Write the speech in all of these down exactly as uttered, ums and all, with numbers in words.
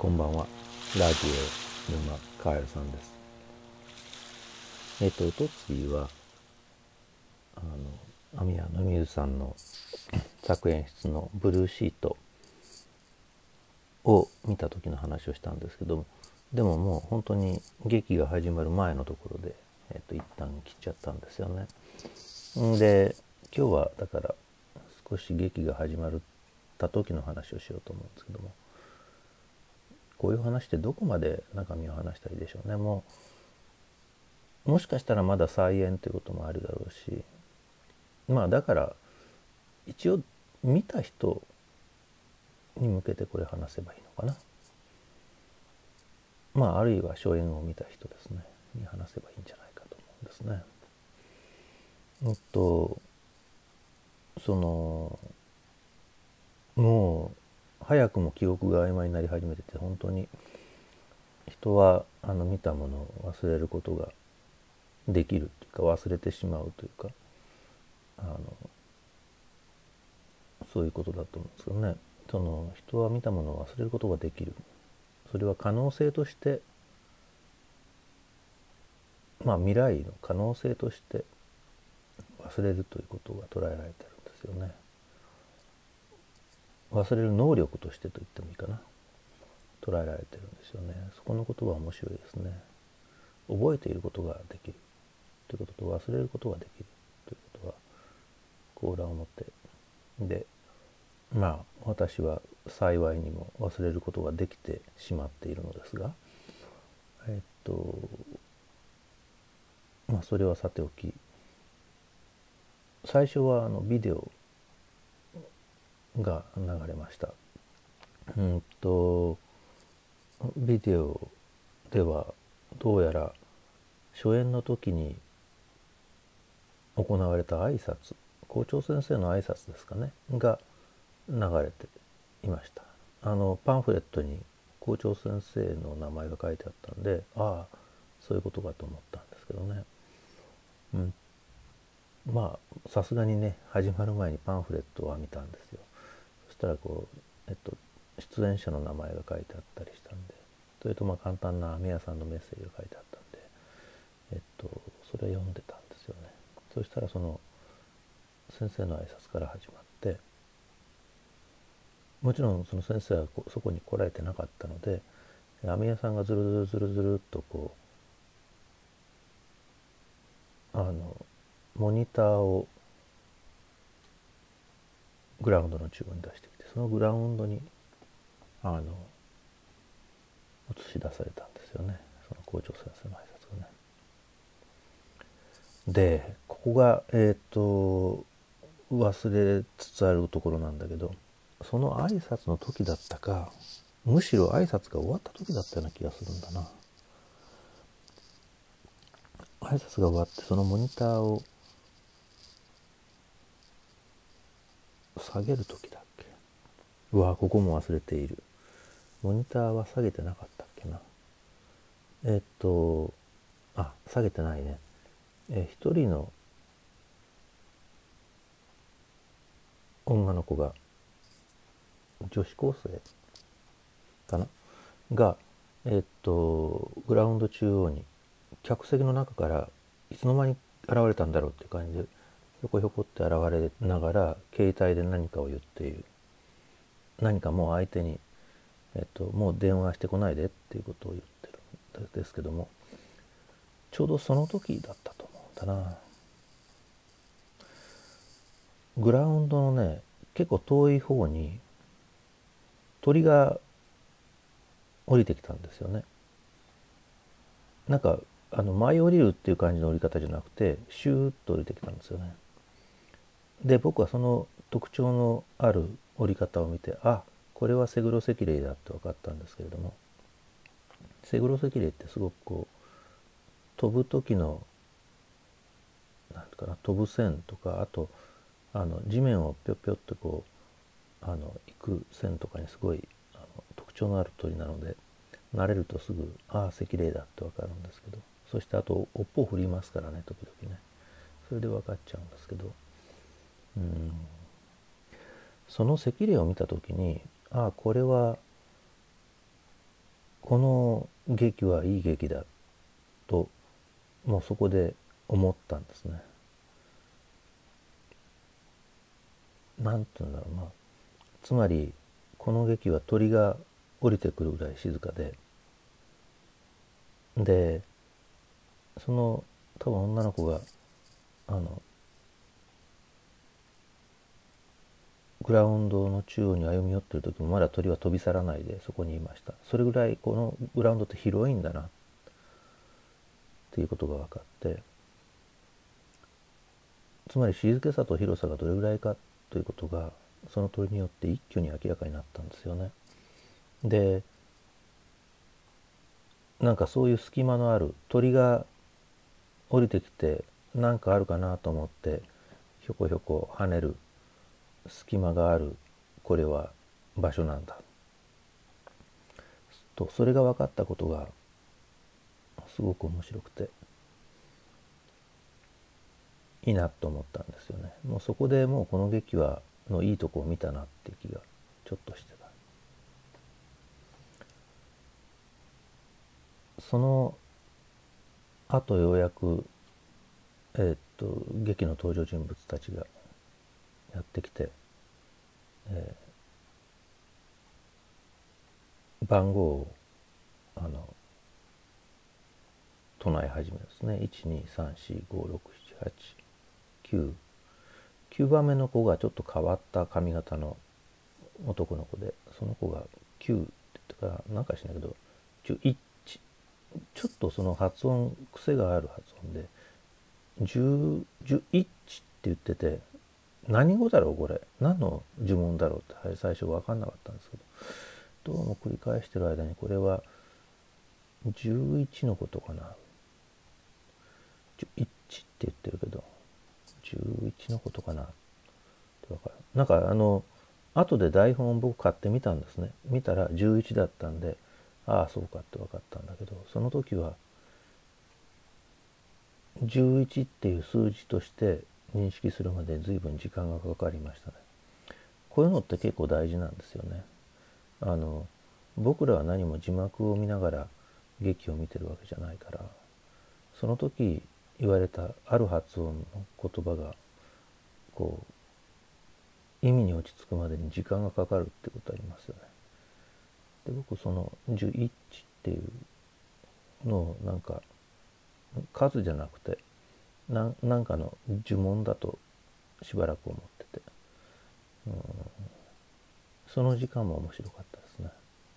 こんばんは。ラジオ沼カエルさんです。えっ、とおとついはあの網谷の水さんの作演出のブルーシートを見た時の話をしたんですけども、でももう本当に劇が始まる前のところで、えっ、と一旦切っちゃったんですよね。んで今日はだから少し劇が始まった時の話をしようと思うんですけども、こういう話ってどこまで中身を話したらいいでしょうね。もうもしかしたらまだ再演ということもあるだろうし、まあだから一応見た人に向けてこれ話せばいいのかな。まああるいは初演を見た人ですねに話せばいいんじゃないかと思うんですね。うんとそのもう早くも記憶が曖昧になり始めてて、本当に人はあの見たものを忘れることができるというか、忘れてしまうというか、あのそういうことだと思うんですけどね。その人は見たものを忘れることができる、それは可能性として、まあ未来の可能性として忘れるということが捉えられてるんですよね。忘れる能力としてと言ってもいいかな、捉えられてるんですよね。そこのことは面白いですね。覚えていることができるということと忘れることができるということはこう裏表で、まあ私は幸いにも忘れることができてしまっているのですが、えっとまあそれはさておき、最初はあのビデオが流れました。うんとビデオではどうやら初演の時に行われた挨拶、校長先生の挨拶ですかねが流れていました。あのパンフレットに校長先生の名前が書いてあったんで、ああそういうことかと思ったんですけどね。うん、まあさすがにね始まる前にパンフレットは見たんですよ。そしたらこう、えっと、出演者の名前が書いてあったりしたんで、それとまあ簡単な網谷さんのメッセージが書いてあったんで、えっと、それを読んでたんですよね。そしたらその先生の挨拶から始まって、もちろんその先生はそこに来られてなかったので、網谷さんがずるずるずるずるっとこうあのモニターをグラウンドの中央に出してきて、そのグラウンドにあの映し出されたんですよね、その校長先生の挨拶がね。でここがえっ、と忘れつつあるところなんだけど、その挨拶の時だったか、むしろ挨拶が終わった時だったような気がするんだな。挨拶が終わってそのモニターを下げる時だっけ。うわここも忘れている。モニターは下げてなかったっけな。えっとあ下げてないね。え一人の女の子が、女子高生かなが、えっとグラウンド中央に客席の中からいつの間に現れたんだろうっていう感じでひょこひょこって現れながら携帯で何かを言っている。何かもう相手に、えっと、もう電話してこないでっていうことを言ってるんですけども、ちょうどその時だったと思うんだな。グラウンドのね結構遠い方に鳥が降りてきたんですよね。なんかあの舞い降りるっていう感じの降り方じゃなくてシューッと降りてきたんですよね。で僕はその特徴のある降り方を見て、あこれはセグロセキレイだって分かったんですけれども、セグロセキレイってすごくこう飛ぶ時のなんていうかな、飛ぶ線とか、あとあの地面をぴょぴょってこうあの行く線とかにすごいあの特徴のある鳥なので、慣れるとすぐああ赤霊だって分かるんですけど、そしてあと尾っぽを振りますからね時々ね、それで分かっちゃうんですけど、うんその赤霊を見た時に、ああこれはこの劇はいい劇だともうそこで思ったんですね。なんていうんだろうな、つまりこの劇は鳥が降りてくるぐらい静かで、でその多分女の子があのグラウンドの中央に歩み寄ってる時もまだ鳥は飛び去らないでそこにいました。それぐらいこのグラウンドって広いんだなっていうことが分かって、つまり静けさと広さがどれぐらいかということがその鳥によって一挙に明らかになったんですよね。でなんかそういう隙間のある鳥が降りてきてなんかあるかなと思ってひょこひょこ跳ねる隙間がある、これは場所なんだと、それが分かったことがすごく面白くていいなと思ったんですよね。もうそこでもうこの劇はのいいとこを見たなっていう気がちょっとしてた。その後ようやくえーっと劇の登場人物たちがやってきて、えー番号をあの唱え始めですね。いちにさんしごろくしちはちきゅう、きゅうばんめの子がちょっと変わった髪型の男の子で、その子がきゅうって言ってからなんかしないけどじゅういち、ちょっとその発音癖がある発音でじゅう、じゅういちって言ってて、何語だろうこれ、何の呪文だろうって最初分かんなかったんですけど、どうも繰り返してる間にこれはじゅういちのことかな、じゅういちって言ってるけどじゅういちのことかなって分かる。なんかあの後で台本を僕買ってみたんですね。見たらじゅういちだったんで、ああそうかって分かったんだけど、その時はじゅういちっていう数字として認識するまで随分時間がかかりましたね。こういうのって結構大事なんですよね。あの僕らは何も字幕を見ながら劇を見てるわけじゃないから、その時言われたある発音の言葉がこう意味に落ち着くまでに時間がかかるってことありますよね。で僕そのじゅういちっていうのをなんか数じゃなくてななんかの呪文だとしばらく思ってて、うん、その時間も面白かったですね。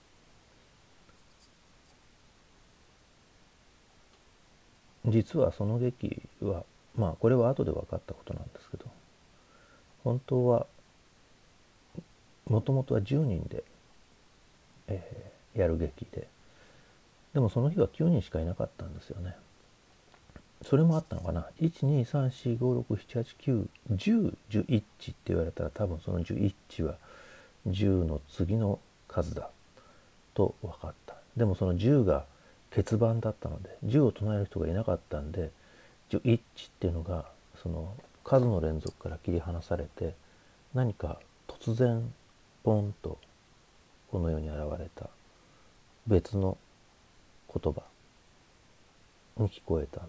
実はその劇はまあこれは後で分かったことなんですけど、本当はもともとはじゅうにんで、えーやる劇で、でもその日はきゅうにんしかいなかったんですよね。それもあったのかな。いちにさんしごろくしちはちきゅうじゅう、じゅういちって言われたら多分そのじゅういちはじゅうの次の数だと分かった。でもそのじゅうが欠番だったのでじゅうを唱える人がいなかったんで、じゅういちっていうのがその数の連続から切り離されて、何か突然ポンとこの世に現れた別の言葉に聞こえたんです。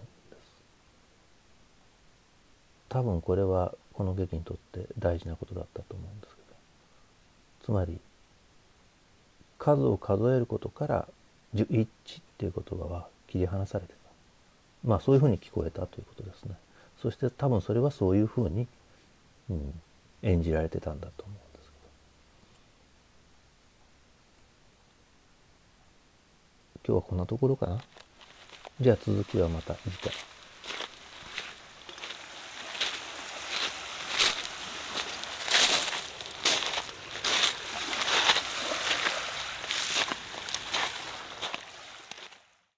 多分これはこの劇にとって大事なことだったと思うんですけど、つまり数を数えることからじゅういちっていう言葉は切り離されてた。まあそういうふうに聞こえたということですね。そして多分それはそういうふうに、うん、演じられてたんだと思うんですけど、今日はこんなところかな。じゃあ続きはまた次回。